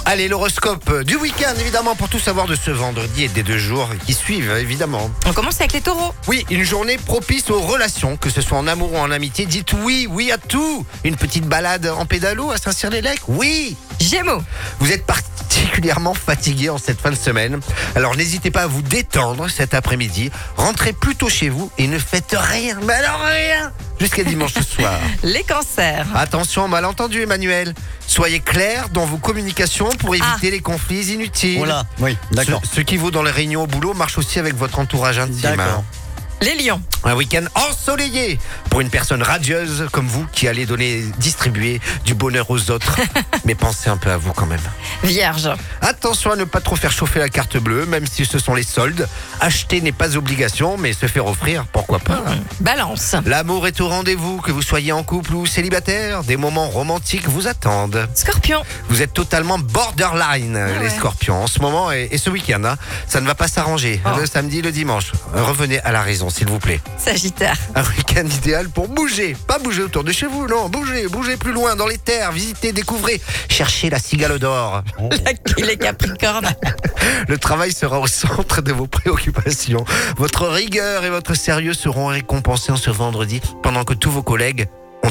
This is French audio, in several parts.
Allez, l'horoscope du week-end, évidemment, pour tout savoir de ce vendredi et des 2 jours qui suivent, évidemment. On commence avec les taureaux. Oui, une journée propice aux relations, que ce soit en amour ou en amitié. Dites oui à tout. Une petite balade en pédalo à Saint-Cyr-les-Lecs, oui. Gémeaux. Vous êtes particulièrement fatigué en cette fin de semaine. Alors n'hésitez pas à vous détendre cet après-midi. Rentrez plutôt chez vous et ne faites rien, mais alors rien, jusqu'à dimanche soir. Les cancers. Attention, malentendu Emmanuel. Soyez clair dans vos communications pour éviter les conflits inutiles. Oh là, oui, d'accord. Ce qui vaut dans les réunions au boulot marche aussi avec votre entourage intime. D'accord. Les lions. Un week-end ensoleillé pour une personne radieuse comme vous qui allez distribuer du bonheur aux autres. Mais pensez un peu à vous quand même. Vierge. Attention à ne pas trop faire chauffer la carte bleue, même si ce sont les soldes. Acheter n'est pas obligation, mais se faire offrir, pourquoi pas. Balance. L'amour est au rendez-vous, que vous soyez en couple ou célibataire. Des moments romantiques vous attendent. Scorpion. Vous êtes totalement borderline, les ouais. scorpions. En ce moment et ce week-end, ça ne va pas s'arranger. Oh. Le samedi, le dimanche. Revenez à la raison, s'il vous plaît. Sagittaire. Un week-end idéal pour bouger. Pas bouger autour de chez vous, non. Bougez plus loin dans les terres. Visitez, découvrez. Cherchez la cigale d'or. Les capricornes. Le travail sera au centre de vos préoccupations. Votre rigueur et votre sérieux seront récompensés en ce vendredi, pendant que tous vos collègues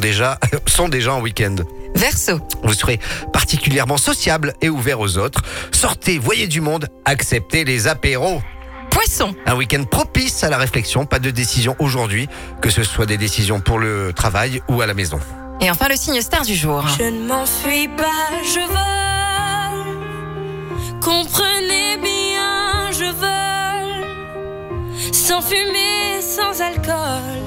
sont déjà en week-end. Verseau. Vous serez particulièrement sociable et ouvert aux autres. Sortez, voyez du monde, acceptez les apéros. Poisson. Un week-end propice à la réflexion, pas de décision aujourd'hui, que ce soit des décisions pour le travail ou à la maison. Et enfin le signe star du jour. Je ne m'enfuis pas, je vole. Comprenez bien, je vole. Sans fumée, sans alcool.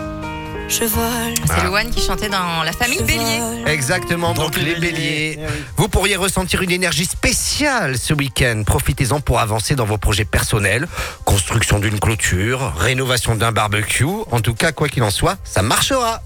Je vole. C'est Louane qui chantait dans La Famille Je Bélier. vole. Exactement, donc les béliers. Vous pourriez ressentir une énergie spéciale ce week-end. Profitez-en pour avancer dans vos projets personnels. Construction d'une clôture, rénovation d'un barbecue. En tout cas, quoi qu'il en soit, ça marchera.